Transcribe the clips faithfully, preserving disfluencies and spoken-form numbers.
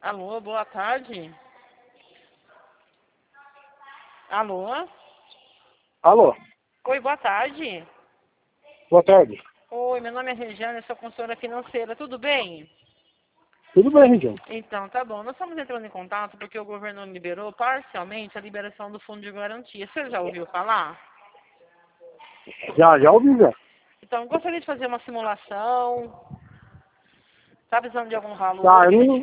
Alô, boa tarde. Alô? Alô, Oi, boa tarde. boa tarde. Oi, meu nome é Regiane, eu sou consultora financeira, tudo bem? Tudo bem, Regiane? Então, tá bom. Nós estamos entrando em contato porque o governo liberou parcialmente a liberação do fundo de garantia. Você já ouviu falar? Já, já ouvi, já. Então, eu gostaria de fazer uma simulação. Tá precisando de algum valor? Tá, eu Que a não... gente...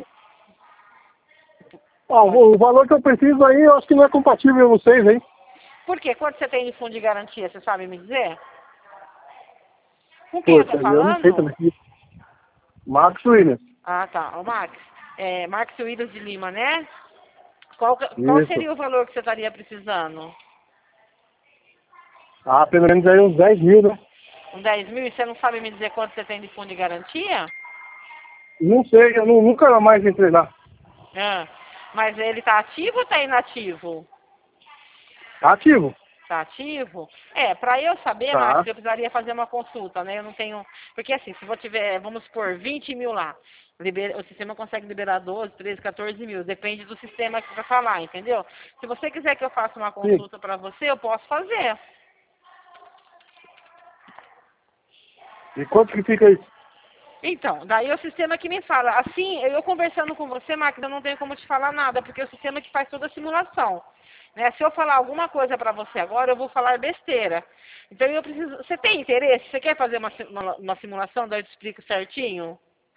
Ah, Pode. o o valor que eu preciso aí, eu acho que não é compatível com vocês, hein? Por quê? Quanto você tem de fundo de garantia, você sabe me dizer? Com quem eu tô Poxa, eu não sei falando? também. Marcos Williams. Ah, tá. O Max. É, Max Williams de Lima, né? Qual, que- qual Isso. seria o valor que você estaria precisando? Ah, pelo menos aí uns dez mil, né? Um dez mil e você não sabe me dizer quanto você tem de fundo de garantia? Não sei, eu não- nunca mais entrei lá. Ah, mas ele tá ativo ou tá inativo? Tá ativo? Tá ativo? É, para eu saber, Max, Tá. eu precisaria fazer uma consulta, né? Eu não tenho... Porque assim, se eu tiver, vamos supor, vinte mil lá, libera... o sistema consegue liberar doze, treze, quatorze mil. Depende do sistema que vai falar, entendeu? Se você quiser que eu faça uma Sim. consulta para você, eu posso fazer. E quanto que fica isso? Então, daí é o sistema que me fala. Assim, eu conversando com você, Max, eu não tenho como te falar nada, porque é o sistema que faz toda a simulação. Né? Se eu falar alguma coisa para você agora, eu vou falar besteira. Então eu preciso. Você tem interesse? Você quer fazer uma, si- uma, uma simulação? Daí eu te explico certinho?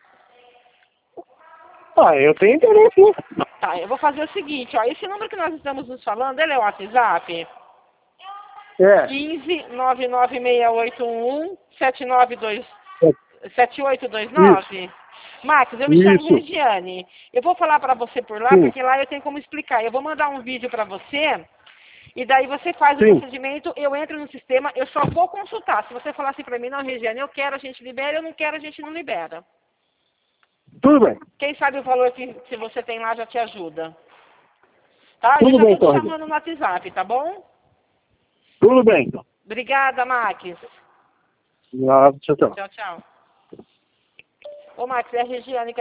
Ah, eu tenho interesse, né? Tá, eu vou fazer o seguinte, ó. Esse número que nós estamos nos falando, ele é o WhatsApp? É. quinze, nove nove seis oito um, sete nove dois sete oito dois Isso. nove? Max, eu me chamo Isso. Regiane. Eu vou falar para você por lá, Sim. porque lá eu tenho como explicar. Eu vou mandar um vídeo para você, e daí você faz o Sim. procedimento, eu entro no sistema, eu só vou consultar. Se você falar assim para mim, não, Regiane, eu quero, a gente libera, eu não quero, a gente não libera. Tudo bem. Quem sabe o valor que, que você tem lá já te ajuda. Tá? Eu Tudo já bem, estou te então, Regiane. chamando no WhatsApp, tá bom? Tudo bem, então. Obrigada, Max. Ah, tchau, tchau. Tchau, tchau. Ô, Max, é a Regiane que